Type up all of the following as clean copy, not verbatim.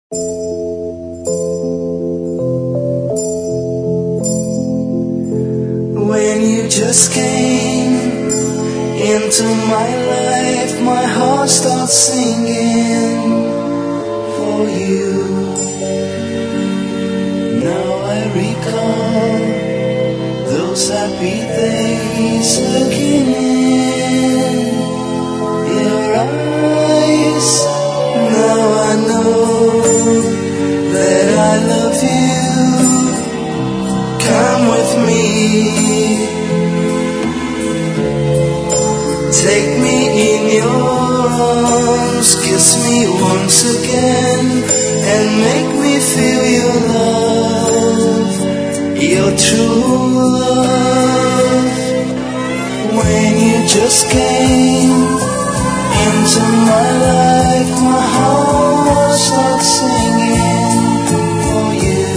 When you just came into my life, my heart starts singing for you. Now I recall those happy days, looking in your eyes. Now I know that I love you. Come with me, take me in your arms, kiss me once again, and make me feel your love, your true love. When you just came into my life, my heart starts singing for you.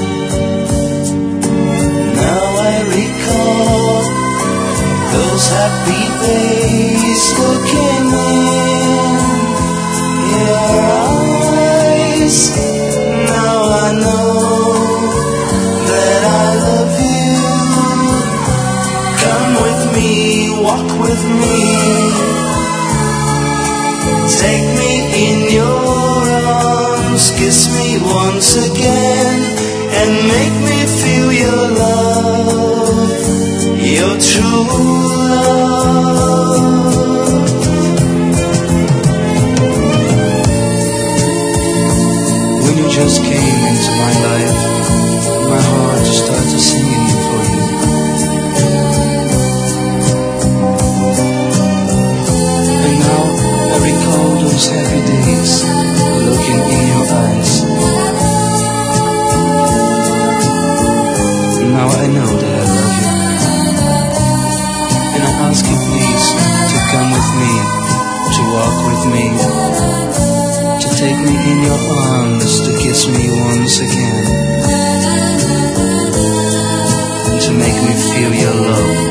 Now I recall those happy days, looking in your eyes. Now I know that I love you. Come with me, walk with me, take me in your arms, kiss me once again, and make me feel your love, your true love. When you just came into my life, my heart started singing for you. And now I recall those happy days, looking in your eyes. Now I know that I love you, and I ask you please to come with me, to walk with me, to take me in your arms, to kiss me once again, and to make me feel your love.